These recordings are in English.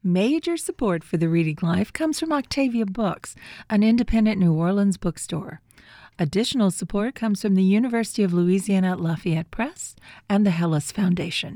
Major support for the Reading Life comes from Octavia Books, an independent New Orleans bookstore. Additional support comes from the University of Louisiana at Lafayette Press and the Hellas Foundation.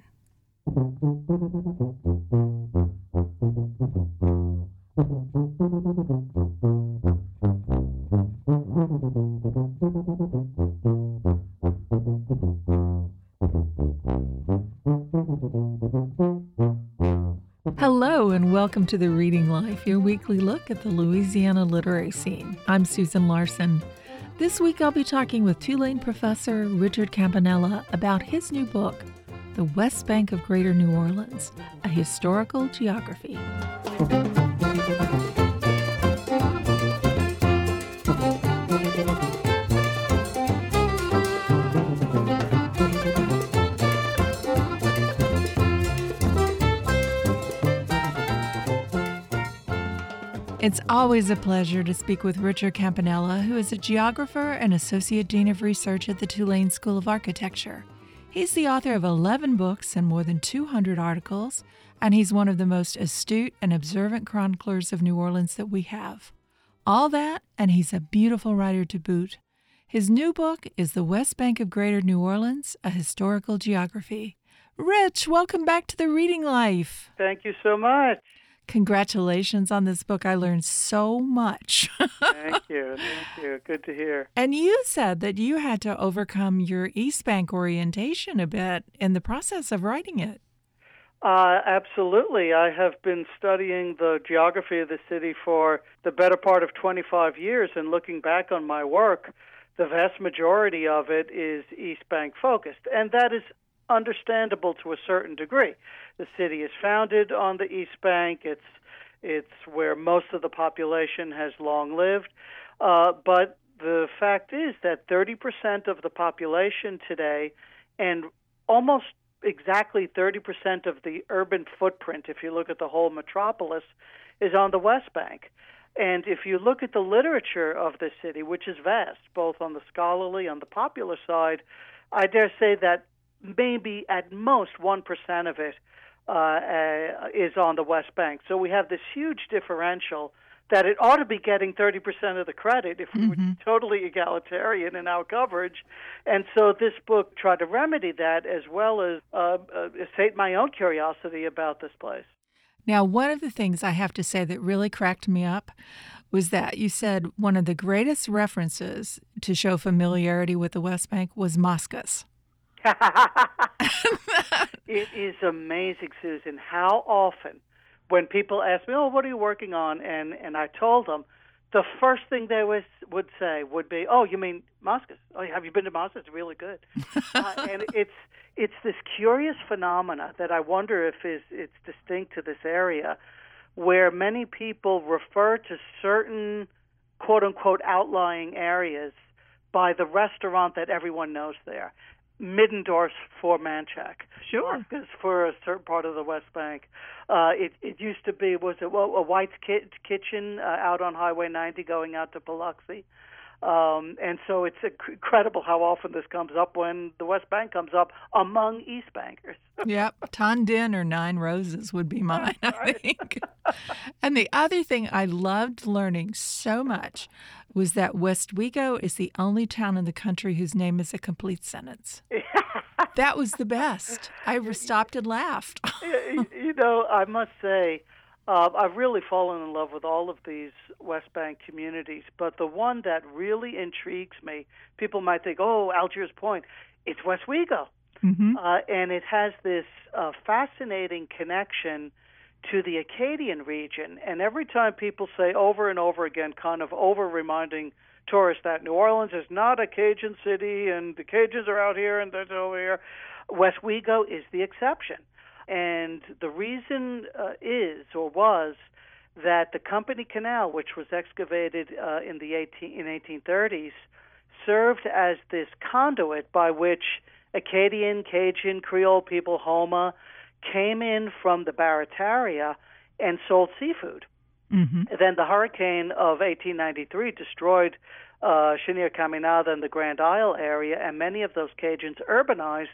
Hello and welcome to The Reading Life, your weekly look at the Louisiana literary scene. I'm Susan Larson. This week I'll be talking with Tulane professor Richard Campanella about his new book, The West Bank of Greater New Orleans, A Historical Geography. It's always a pleasure to speak with Richard Campanella, who is a geographer and Associate Dean of Research at the Tulane School of Architecture. He's the author of 11 books and more than 200 articles, and he's one of the most astute and observant chroniclers of New Orleans that we have. All that, and he's a beautiful writer to boot. His new book is The West Bank of Greater New Orleans, A Historical Geography. Rich, welcome back to The Reading Life. Thank you so much. Congratulations on this book. I learned so much. Thank you. Good to hear. And you said that you had to overcome your East Bank orientation a bit in the process of writing it. Absolutely. I have been studying the geography of the city for the better part of 25 years, and looking back on my work, the vast majority of it is East Bank focused, and that is understandable to a certain degree. The city is founded on the East Bank. It's where most of the population has long lived. But the fact is that 30% of the population today, and almost exactly 30% of the urban footprint, if you look at the whole metropolis, is on the West Bank. And if you look at the literature of the city, which is vast, both on the scholarly, on the popular side, I dare say that maybe at most 1% of it is on the West Bank. So we have this huge differential that it ought to be getting 30% of the credit if we were totally egalitarian in our coverage. And so this book tried to remedy that, as well as sate my own curiosity about this place. Now, one of the things I have to say that really cracked me up was that you said one of the greatest references to show familiarity with the West Bank was Moskos. It is amazing, Susan, how often when people ask me, "Oh, what are you working on?" and I told them, the first thing they would say would be, "Oh, you mean Moskos? Oh, have you been to Moskos? It's really good." And it's this curious phenomena that I wonder if it's distinct to this area, where many people refer to certain quote-unquote outlying areas by the restaurant that everyone knows there. Middendorf's for Manchac. Sure. Moskos for a certain part of the West Bank. It used to be, a White's Kitchen out on Highway 90 going out to Biloxi. And so it's incredible how often this comes up when the West Bank comes up among East Bankers. Yep. Tondin or Nine Roses would be mine, I think. And the other thing I loved learning so much was that Westwego is the only town in the country whose name is a complete sentence. That was the best. I stopped and laughed. I must say, I've really fallen in love with all of these West Bank communities, but the one that really intrigues me, people might think, "Oh, Algiers Point," it's Westwego. And it has this fascinating connection to the Acadian region. And every time people say over and over again, kind of over-reminding tourists that New Orleans is not a Cajun city and the Cajuns are out here and they're over here, Westwego is the exception. And the reason was that the Company Canal, which was excavated in the 1830s, served as this conduit by which Acadian, Cajun, Creole people, Houma, came in from the Barataria and sold seafood. Then the hurricane of 1893 destroyed Chenier Caminada and the Grand Isle area, and many of those Cajuns urbanized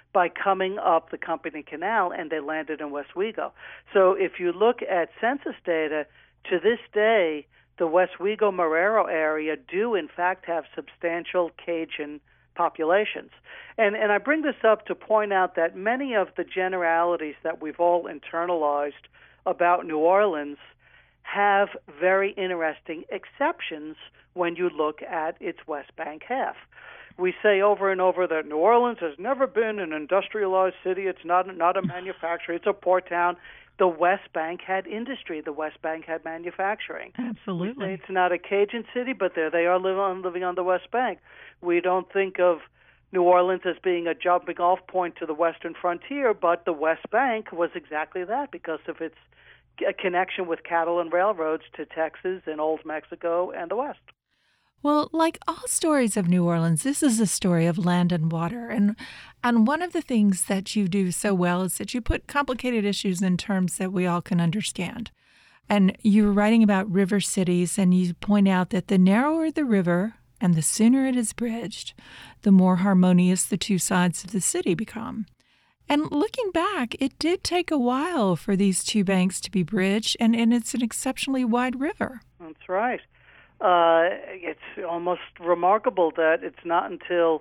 by coming up the Company Canal, and they landed in Westwego. So if you look at census data, to this day, the Westwego Marrero area do in fact have substantial Cajun populations. And I bring this up to point out that many of the generalities that we've all internalized about New Orleans have very interesting exceptions when you look at its West Bank half. We say over and over that New Orleans has never been an industrialized city. It's not a manufacturer. It's a port town. The West Bank had industry. The West Bank had manufacturing. Absolutely. We say it's not a Cajun city, but there they are living on the West Bank. We don't think of New Orleans as being a jumping off point to the western frontier, but the West Bank was exactly that because of its connection with cattle and railroads to Texas and Old Mexico and the West. Well, like all stories of New Orleans, this is a story of land and water. And one of the things that you do so well is that you put complicated issues in terms that we all can understand. And you're writing about river cities, and you point out that the narrower the river and the sooner it is bridged, the more harmonious the two sides of the city become. And looking back, it did take a while for these two banks to be bridged, and it's an exceptionally wide river. That's right. It's almost remarkable that it's not until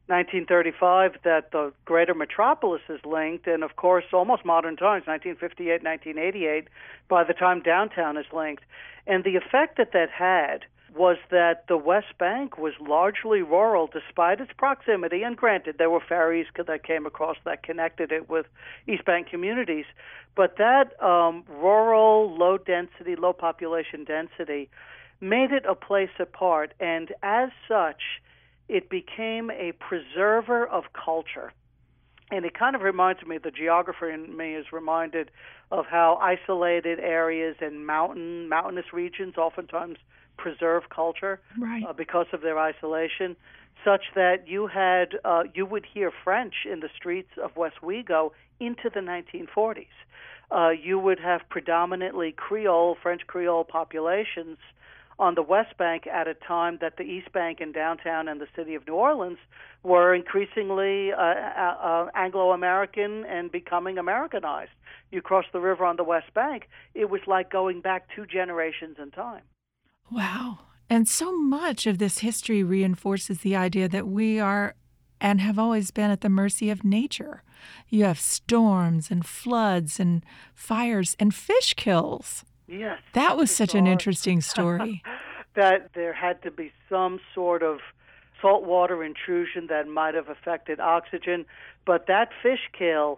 1935 that the greater metropolis is linked, and of course, almost modern times, 1958, 1988, by the time downtown is linked. And the effect that had was that the West Bank was largely rural despite its proximity, and granted, there were ferries that came across that connected it with East Bank communities, but that rural, low-density, low-population density made it a place apart, and as such, it became a preserver of culture. And it kind of reminds me, the geographer in me is reminded of how isolated areas and mountainous regions oftentimes preserve culture, right, because of their isolation, such that you would hear French in the streets of Westwego into the 1940s. You would have predominantly French Creole populations on the West Bank at a time that the East Bank and downtown and the city of New Orleans were increasingly Anglo-American and becoming Americanized. You cross the river on the West Bank, it was like going back 2 generations in time. Wow. And so much of this history reinforces the idea that we are and have always been at the mercy of nature. You have storms and floods and fires and fish kills. Yes. That was such an interesting story. That there had to be some sort of saltwater intrusion that might have affected oxygen. But that fish kill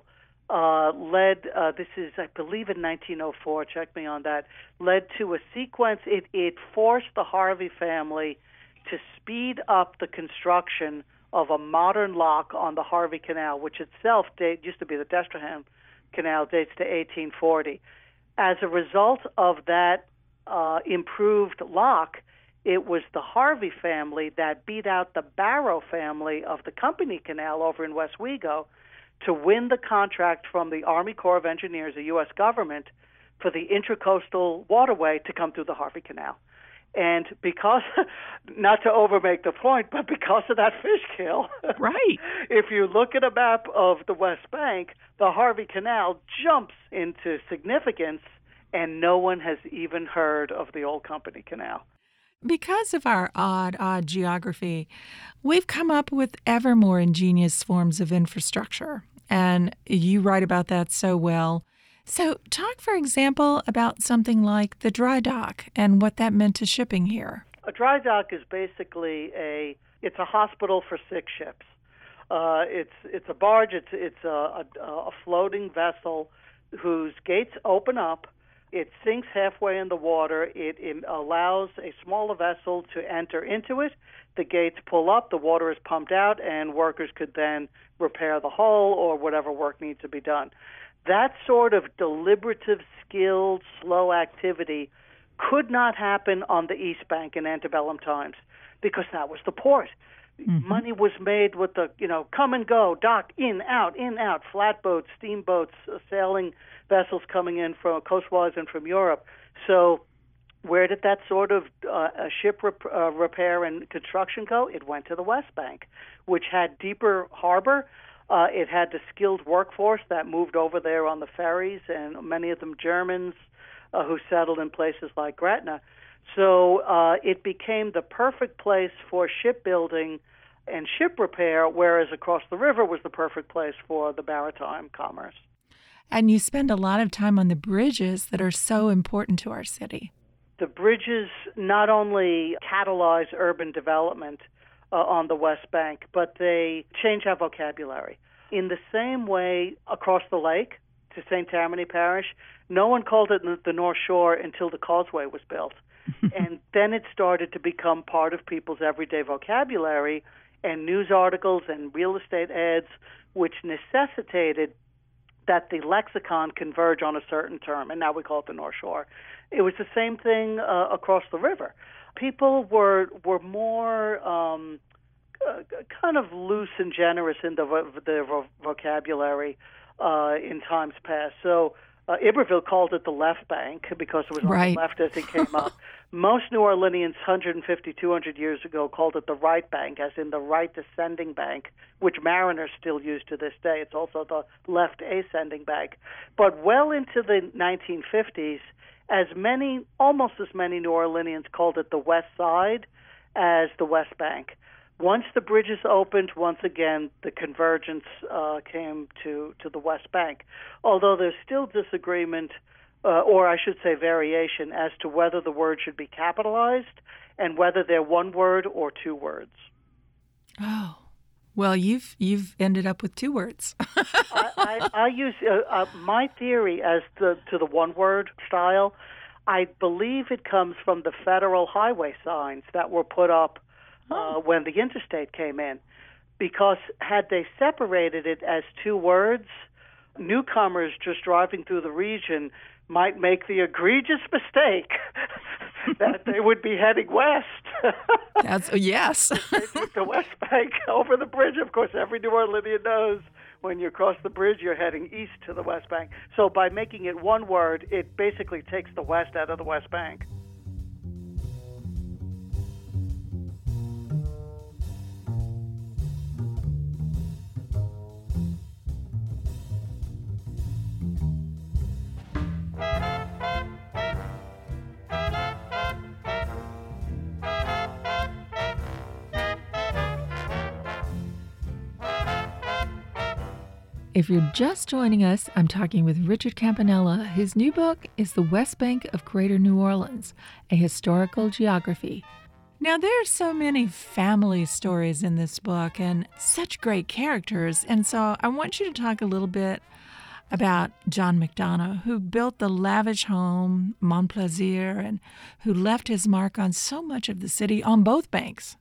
led, this is, I believe, in 1904, check me on that, led to a sequence. It forced the Harvey family to speed up the construction of a modern lock on the Harvey Canal, which itself used to be the Destrehan Canal, dates to 1840. As a result of that improved lock, it was the Harvey family that beat out the Barrow family of the Company Canal over in Westwego to win the contract from the Army Corps of Engineers, the U.S. government, for the Intracoastal Waterway to come through the Harvey Canal. And because, not to overmake the point, but because of that fish kill, right? If you look at a map of the West Bank, the Harvey Canal jumps into significance, and no one has even heard of the old Company Canal. Because of our odd geography, we've come up with ever more ingenious forms of infrastructure, and you write about that so well. So talk, for example, about something like the dry dock and what that meant to shipping here. A dry dock is basically it's a hospital for sick ships. It's a barge. It's a floating vessel whose gates open up. It sinks halfway in the water. It allows a smaller vessel to enter into it. The gates pull up, the water is pumped out, and workers could then repair the hull or whatever work needs to be done. That sort of deliberative, skilled, slow activity could not happen on the East Bank in antebellum times because that was the port. Mm-hmm. Money was made with the, come and go, dock, in, out, flatboats, steamboats, sailing vessels coming in from coastwise and from Europe. So where did that sort of ship repair and construction go? It went to the West Bank, which had deeper harbor, It had the skilled workforce that moved over there on the ferries, and many of them Germans who settled in places like Gretna. So it became the perfect place for shipbuilding and ship repair, whereas across the river was the perfect place for the maritime commerce. And you spend a lot of time on the bridges that are so important to our city. The bridges not only catalyze urban development on the West Bank, but they change our vocabulary. In the same way, across the lake to St. Tammany Parish, no one called it the North Shore until the causeway was built. And then it started to become part of people's everyday vocabulary and news articles and real estate ads, which necessitated that the lexicon converge on a certain term, and now we call it the North Shore. It was the same thing across the river. People were more kind of loose and generous in their vocabulary in times past. So Iberville called it the left bank because it was on the left as it came up. Most New Orleanians 150, 200 years ago called it the right bank, as in the right descending bank, which mariners still use to this day. It's also the left ascending bank. But well into the 1950s, almost as many New Orleanians called it the west side as the west bank. Once the bridges opened, once again, the convergence came to the West Bank, although there's still disagreement, or I should say variation, as to whether the word should be capitalized and whether they're one word or two words. Oh, well, you've ended up with two words. I use my theory as to the one-word style. I believe it comes from the federal highway signs that were put up when the interstate came in, because had they separated it as two words, newcomers just driving through the region might make the egregious mistake that they would be heading west. Yes. The West Bank over the bridge. Of course, every New Orleanian knows when you cross the bridge, you're heading east to the West Bank. So by making it one word, it basically takes the West out of the West Bank. If you're just joining us, I'm talking with Richard Campanella. His new book is The West Bank of Greater New Orleans, a historical geography. Now, there are so many family stories in this book and such great characters, and so I want you to talk a little bit about John McDonough, who built the lavish home, Montplaisir, and who left his mark on so much of the city on both banks.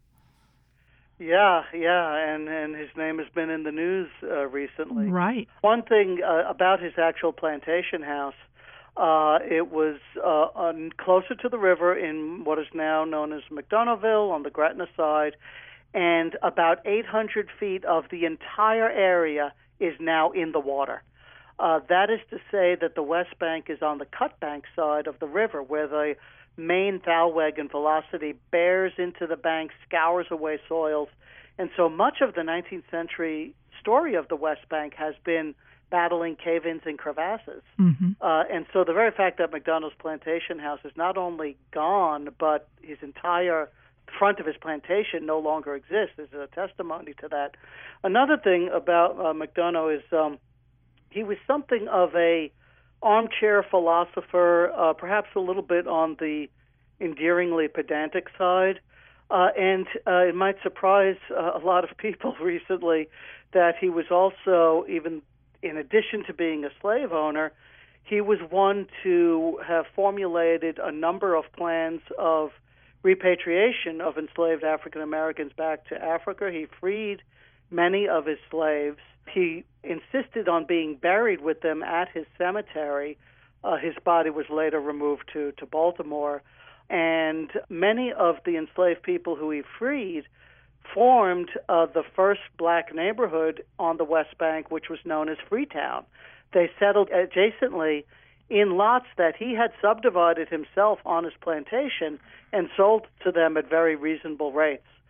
Yeah, and his name has been in the news recently. Right. One thing about his actual plantation house, it was closer to the river in what is now known as McDonoughville on the Gretna side, and about 800 feet of the entire area is now in the water. That is to say that the West Bank is on the cut bank side of the river, where the main Thalweg velocity bears into the bank, scours away soils. And so much of the 19th century story of the West Bank has been battling cave-ins and crevasses. Mm-hmm. And so the very fact that McDonough's plantation house is not only gone, but his entire front of his plantation no longer exists is a testimony to that. Another thing about McDonough is he was something of a armchair philosopher, perhaps a little bit on the endearingly pedantic side. And it might surprise a lot of people recently that he was also, even in addition to being a slave owner, he was one to have formulated a number of plans of repatriation of enslaved African Americans back to Africa. He freed many of his slaves. He insisted on being buried with them at his cemetery. His body was later removed to Baltimore. And many of the enslaved people who he freed formed the first black neighborhood on the West Bank, which was known as Freetown. They settled adjacently in lots that he had subdivided himself on his plantation and sold to them at very reasonable rates.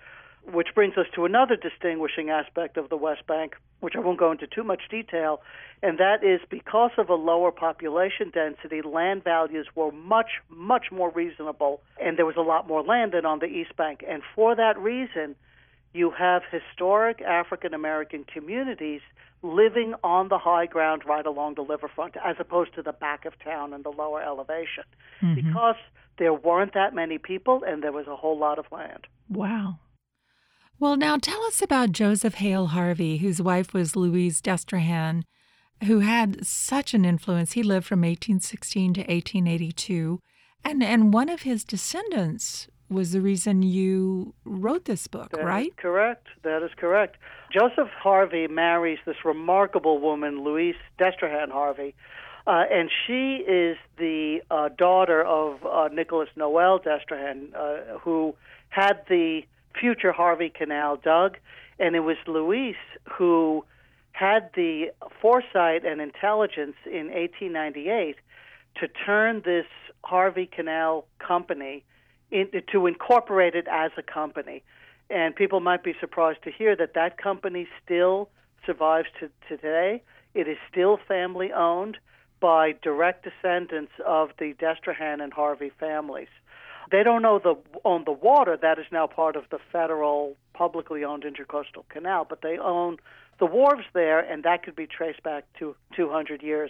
which brings us to another distinguishing aspect of the West Bank, which I won't go into too much detail, and that is because of a lower population density, land values were much, much more reasonable, and there was a lot more land than on the East Bank. And for that reason, you have historic African-American communities living on the high ground right along the riverfront, as opposed to the back of town and the lower elevation, because there weren't that many people and there was a whole lot of land. Wow. Well, now tell us about Joseph Hale Harvey, whose wife was Louise Destrehan, who had such an influence. He lived from 1816 to 1882, and one of his descendants was the reason you wrote this book, right? That is correct. Joseph Harvey marries this remarkable woman, Louise Destrehan Harvey, and she is the daughter of Nicholas Noel Destrehan, who had the future Harvey Canal dug, and it was Louise who had the foresight and intelligence in 1898 to turn this Harvey Canal company to incorporate it as a company. And people might be surprised to hear that that company still survives to today. It is still family-owned by direct descendants of the Destrehan and Harvey families. They don't own the water. That is now part of the federal publicly owned Intracoastal Canal, but they own the wharves there, and that could be traced back to 200 years.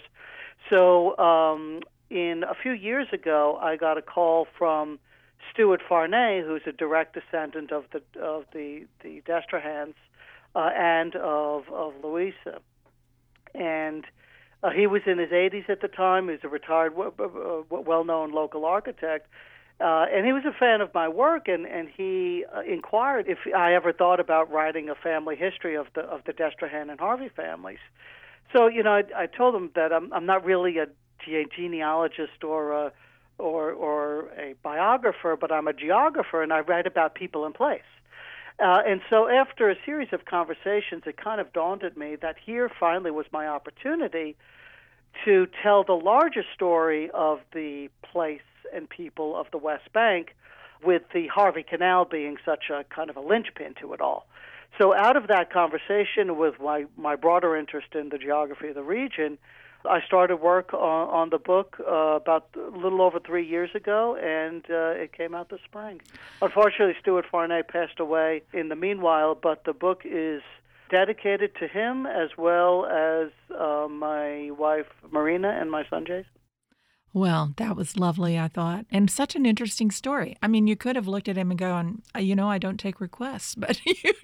So in a few years ago, I got a call from Stuart Farnay, who's a direct descendant of the Destrahans and of Louisa, and he was in his 80s at the time. He was a retired, well-known local architect, and he was a fan of my work. And he inquired if I ever thought about writing a family history of the Destrehan and Harvey families. So I told him that I'm not really a genealogist or a biographer, but I'm a geographer, and I write about people and place. And so after a series of conversations, it kind of dawned on me that here finally was my opportunity to tell the larger story of the place and people of the West Bank, with the Harvey Canal being such a kind of a linchpin to it all. So out of that conversation, with my broader interest in the geography of the region, I started work on the book about a little over 3 years ago, and it came out this spring. Unfortunately, Stuart Farnay passed away in the meanwhile, but the book is dedicated to him as well as my wife Marina and my son Jason. Well, that was lovely, I thought, and such an interesting story. I mean, you could have looked at him and gone, I don't take requests, but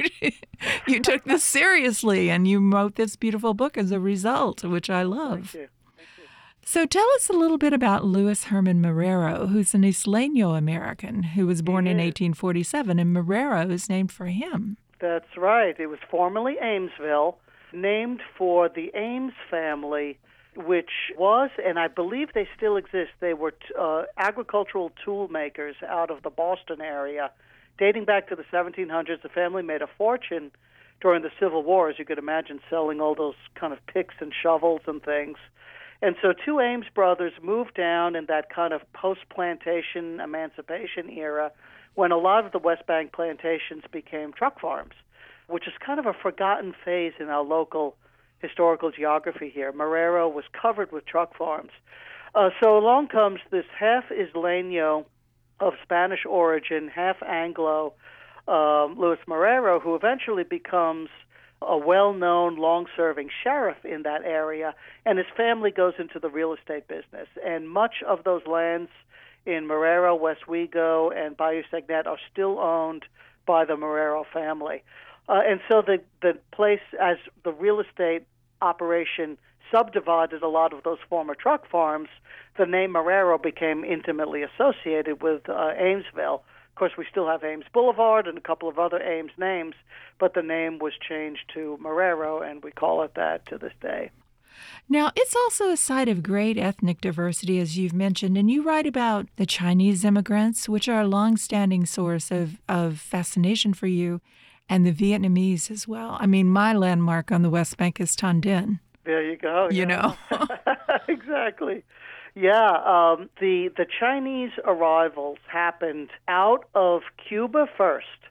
you took this seriously, and you wrote this beautiful book as a result, which I love. Thank you. So tell us a little bit about Louis Herman Marrero, who's an Isleño-American who was born in 1847, and Marrero is named for him. That's right. It was formerly Amesville, named for the Ames family, which was, and I believe they still exist, they were agricultural tool makers out of the Boston area. Dating back to the 1700s, the family made a fortune during the Civil War, as you could imagine, selling all those kind of picks and shovels and things. And so two Ames brothers moved down in that kind of post-plantation emancipation era when a lot of the West Bank plantations became truck farms, which is kind of a forgotten phase in our local historical geography here. Marrero was covered with truck farms. So along comes this half Isleño of Spanish origin, half Anglo, Louis Marrero, who eventually becomes a well-known, long-serving sheriff in that area, and his family goes into the real estate business. And much of those lands in Marrero, Westwego, and Bayou Segnet are still owned by the Marrero family. And so the place, as the real estate operation subdivided a lot of those former truck farms, the name Marrero became intimately associated with Amesville. Of course, we still have Ames Boulevard and a couple of other Ames names, but the name was changed to Marrero, and we call it that to this day. Now, it's also a site of great ethnic diversity, as you've mentioned, and you write about the Chinese immigrants, which are a long-standing source of fascination for you, and the Vietnamese as well. I mean, my landmark on the West Bank is Tan Dinh. There you go. You know. Exactly. Yeah, the Chinese arrivals happened out of Cuba first,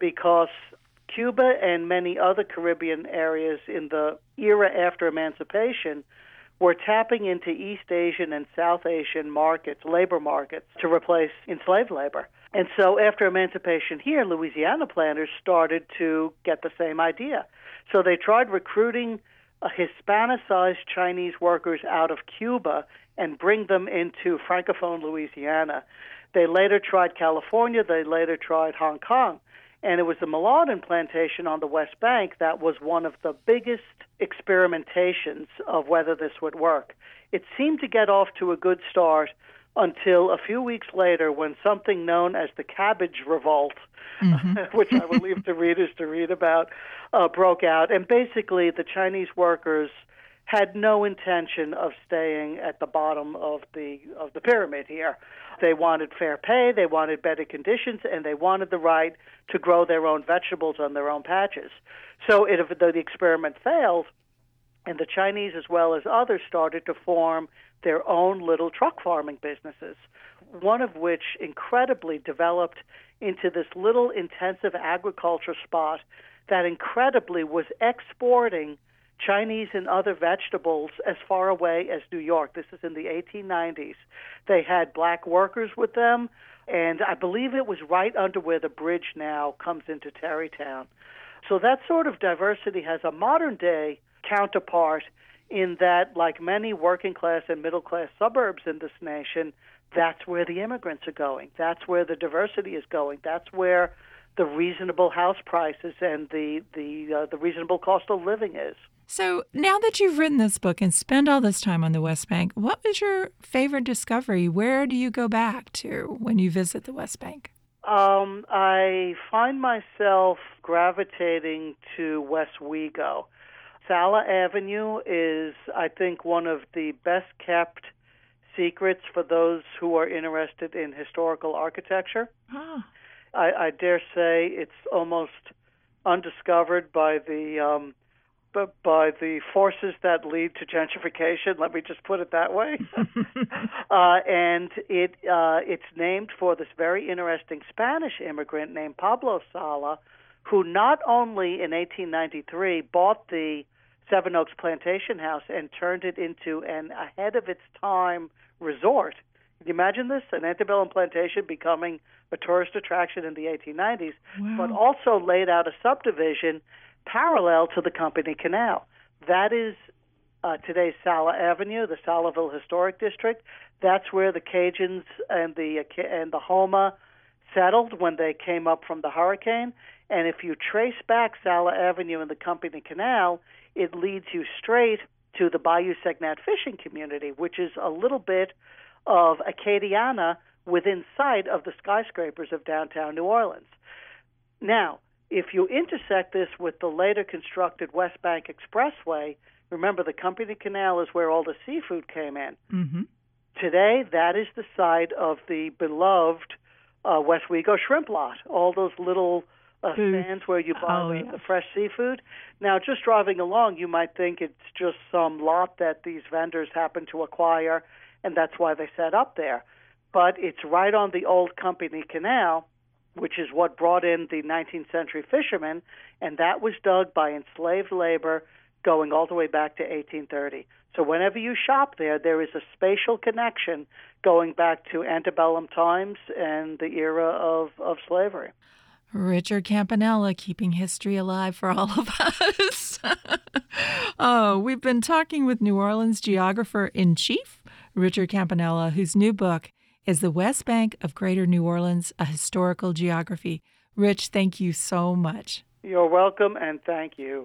because Cuba and many other Caribbean areas in the era after emancipation were tapping into East Asian and South Asian markets, labor markets, to replace enslaved labor. And so after emancipation here, Louisiana planters started to get the same idea. So they tried recruiting Hispanicized Chinese workers out of Cuba and bring them into Francophone Louisiana. They later tried California. They later tried Hong Kong. And it was the Mulaudin plantation on the West Bank that was one of the biggest experimentations of whether this would work. It seemed to get off to a good start until a few weeks later when something known as the Cabbage Revolt, which I will leave to readers to read about, broke out. And basically the Chinese workers had no intention of staying at the bottom of the pyramid here. They wanted fair pay, they wanted better conditions, and they wanted the right to grow their own vegetables on their own patches. So the experiment failed, and the Chinese as well as others started to form their own little truck farming businesses, one of which incredibly developed into this little intensive agriculture spot that incredibly was exporting Chinese and other vegetables as far away as New York. This is in the 1890s. They had black workers with them, and I believe it was right under where the bridge now comes into Tarrytown. So that sort of diversity has a modern-day counterpart in that, like many working-class and middle-class suburbs in this nation, that's where the immigrants are going. That's where the diversity is going. That's where the reasonable house prices and the reasonable cost of living is. So now that you've written this book and spent all this time on the West Bank, what was your favorite discovery? Where do you go back to when you visit the West Bank? I find myself gravitating to Westwego. Sala Avenue is, I think, one of the best-kept secrets for those who are interested in historical architecture. Ah. I dare say it's almost undiscovered by the forces that lead to gentrification. Let me just put it that way. And it's named for this very interesting Spanish immigrant named Pablo Sala, who not only in 1893 bought the Seven Oaks Plantation House and turned it into an ahead-of-its-time resort. Can you imagine this? An antebellum plantation becoming a tourist attraction in the 1890s, wow. but also laid out a subdivision parallel to the Company Canal. That is today's Sala Avenue, the Salaville Historic District. That's where the Cajuns and the Homa settled when they came up from the hurricane. And if you trace back Sala Avenue and the Company Canal, it leads you straight to the Bayou Segnat fishing community, which is a little bit of Acadiana within sight of the skyscrapers of downtown New Orleans. Now, if you intersect this with the later constructed West Bank Expressway, remember the Company Canal is where all the seafood came in. Mm-hmm. Today, that is the site of the beloved Westwego shrimp lot, all those little stands where you buy the fresh seafood. Now, just driving along, you might think it's just some lot that these vendors happen to acquire, and that's why they set up there. But it's right on the old Company Canal, which is what brought in the 19th century fishermen, and that was dug by enslaved labor going all the way back to 1830. So whenever you shop there, there is a spatial connection going back to antebellum times and the era of slavery. Richard Campanella, keeping history alive for all of us. Oh, we've been talking with New Orleans geographer-in-chief, Richard Campanella, whose new book is The West Bank of Greater New Orleans, A Historical Geography. Rich, thank you so much. You're welcome, and thank you.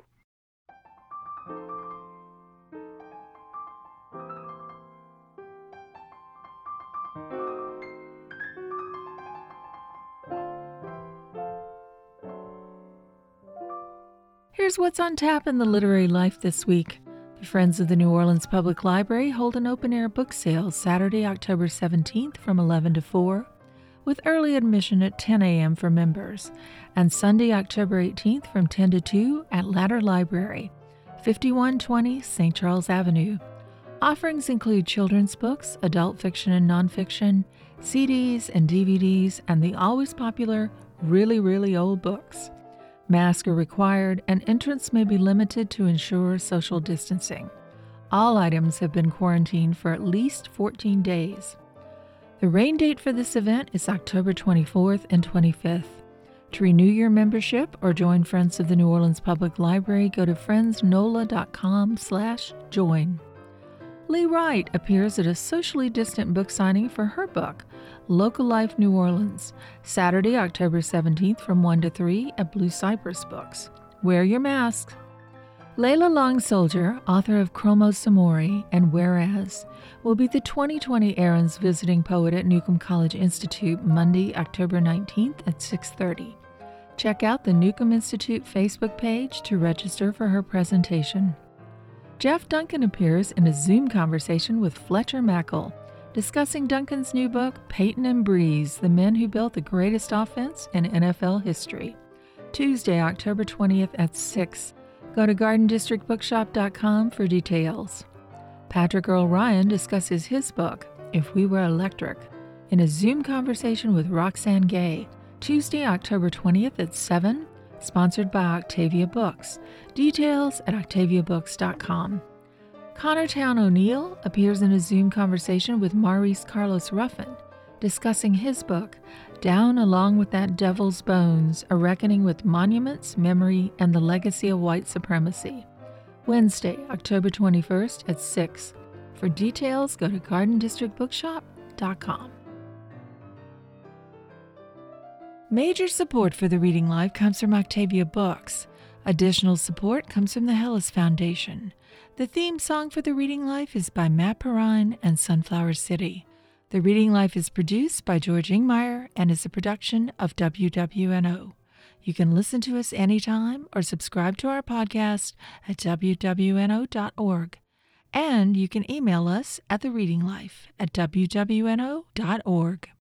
Here's what's on tap in the literary life this week. The Friends of the New Orleans Public Library hold an open-air book sale Saturday, October 17th from 11 to 4, with early admission at 10 a.m. for members, and Sunday, October 18th from 10 to 2 at Ladder Library, 5120 St. Charles Avenue. Offerings include children's books, adult fiction and nonfiction, CDs and DVDs, and the always popular really, really old books. Masks are required, and entrance may be limited to ensure social distancing. All items have been quarantined for at least 14 days. The rain date for this event is October 24th and 25th. To renew your membership or join Friends of the New Orleans Public Library, go to friendsnola.com/join. Lee Wright appears at a socially distant book signing for her book, Local Life New Orleans, Saturday, October 17th from 1 to 3 at Blue Cypress Books. Wear your mask. Layla Long Soldier, author of Chromosomory and Whereas, will be the 2020 Aaron's Visiting Poet at Newcomb College Institute Monday, October 19th at 6:30. Check out the Newcomb Institute Facebook page to register for her presentation. Jeff Duncan appears in a Zoom conversation with Fletcher Mackel, discussing Duncan's new book, Peyton and Breeze, The Men Who Built the Greatest Offense in NFL History. Tuesday, October 20th at 6. Go to GardenDistrictBookshop.com for details. Patrick Earl Ryan discusses his book, If We Were Electric, in a Zoom conversation with Roxane Gay, Tuesday, October 20th at 7, sponsored by Octavia Books. Details at OctaviaBooks.com. Connortown O'Neill appears in a Zoom conversation with Maurice Carlos Ruffin, discussing his book, Down Along with That Devil's Bones, A Reckoning with Monuments, Memory, and the Legacy of White Supremacy. Wednesday, October 21st at 6. For details, go to GardenDistrictBookshop.com. Major support for the Reading Life comes from Octavia Books. Additional support comes from the Hellas Foundation. The theme song for the Reading Life is by Matt Perrine and Sunflower City. The Reading Life is produced by George Ingmeyer and is a production of WWNO. You can listen to us anytime or subscribe to our podcast at WWNO.org. And you can email us at thereadinglife@WWNO.org.